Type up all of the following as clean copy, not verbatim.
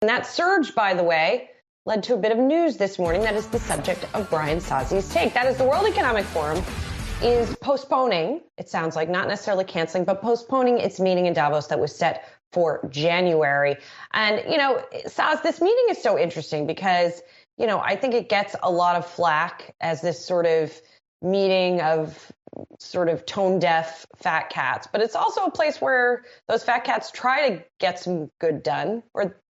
And that surge, by the way, led to a bit of news this morning that is the subject of Brian Sozzi's take. That is the World Economic Forum is postponing, it sounds like, not necessarily canceling, but postponing its meeting in Davos that was set for January. And, Saz, this meeting is so interesting because, I think it gets a lot of flack as this sort of meeting of sort of tone deaf fat cats, but it's also a place where those fat cats try to get some good done,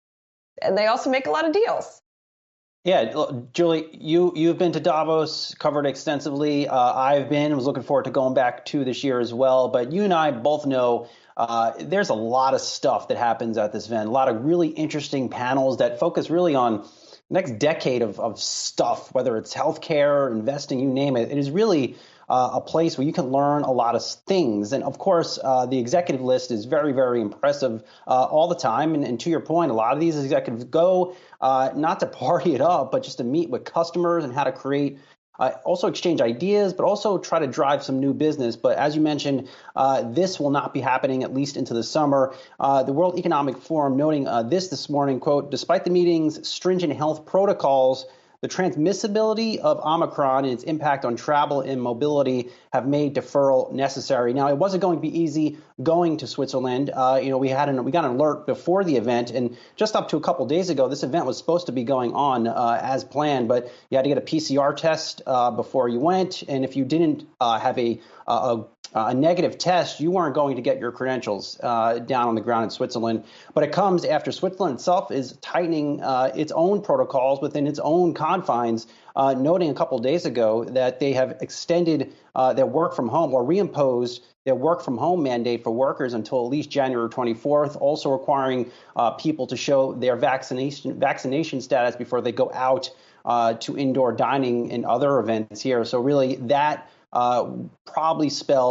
and they also make a lot of deals. Yeah, Julie, you've been to Davos, covered extensively. Was looking forward to going back to this year as well. But you and I both know there's a lot of stuff that happens at this event, a lot of really interesting panels that focus really on the next decade of stuff, whether it's healthcare, investing, you name it. It is really a place where you can learn a lot of things. And of course, the executive list is very, very impressive all the time. And to your point, a lot of these executives go not to party it up, but just to meet with customers and how to create, also exchange ideas, but also try to drive some new business. But as you mentioned, this will not be happening at least into the summer. The World Economic Forum noting this morning, quote, despite the meeting's stringent health protocols, the transmissibility of Omicron and its impact on travel and mobility have made deferral necessary. Now, it wasn't going to be easy going to Switzerland. We got an alert before the event, and just up to a couple days ago, this event was supposed to be going on as planned, but you had to get a PCR test before you went, and if you didn't have a negative test, you weren't going to get your credentials down on the ground in Switzerland. But it comes after Switzerland itself is tightening its own protocols within its own confines, noting a couple days ago that they have extended their work from home or reimposed their work from home mandate for workers until at least January 24th, also requiring people to show their vaccination status before they go out to indoor dining and other events here. So really that was probably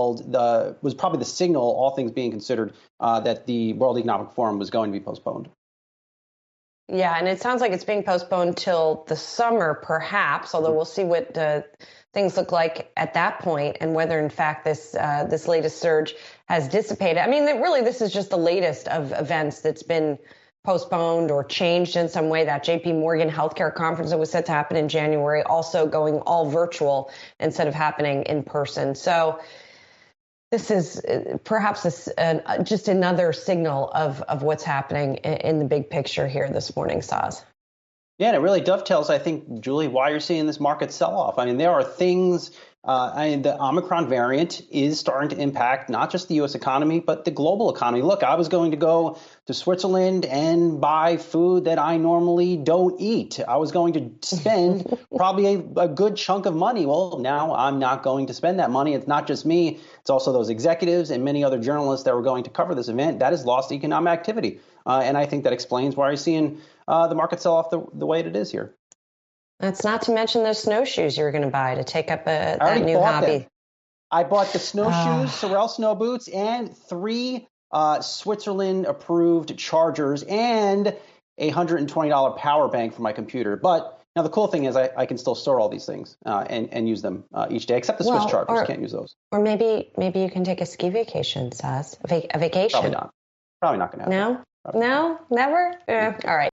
the signal, all things being considered, that the World Economic Forum was going to be postponed. Yeah, and it sounds like it's being postponed till the summer, perhaps, although we'll see what things look like at that point and whether, in fact, this latest surge has dissipated. I mean, really, this is just the latest of events that's been postponed or changed in some way. That JP Morgan healthcare conference that was set to happen in January also going all virtual instead of happening in person. So this is perhaps just another signal of what's happening in the big picture here this morning, Saz. Yeah, and it really dovetails, I think, Julie, why you're seeing this market sell-off. I mean, there are things, the Omicron variant is starting to impact not just the U.S. economy, but the global economy. Look, I was going to go to Switzerland and buy food that I normally don't eat. I was going to spend probably a good chunk of money. Well, now I'm not going to spend that money. It's not just me. It's also those executives and many other journalists that were going to cover this event. That has lost economic activity. And I think that explains why you're seeing the market sell off the way it is here. That's not to mention those snowshoes you were going to buy to take up that new hobby. Them. I bought the snowshoes, Sorel snow boots, and 3 Switzerland-approved chargers and a $120 power bank for my computer. But now the cool thing is I can still store all these things and use them each day, except the Swiss chargers. Can't use those. Or maybe you can take a ski vacation, Saz. A vacation. Probably not going to happen. No? Never? All right.